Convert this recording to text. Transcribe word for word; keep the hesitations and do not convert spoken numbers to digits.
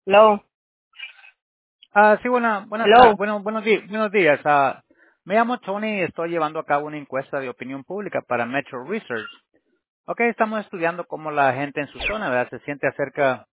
Hello, Ah, sí, buena, buenas tardes, hello. bueno, buenos días, buenos días. Ah, me llamo Tony y estoy llevando a cabo una encuesta de opinión pública para Metro Research. Ok, estamos estudiando cómo la gente en su zona, ¿verdad? Se siente acerca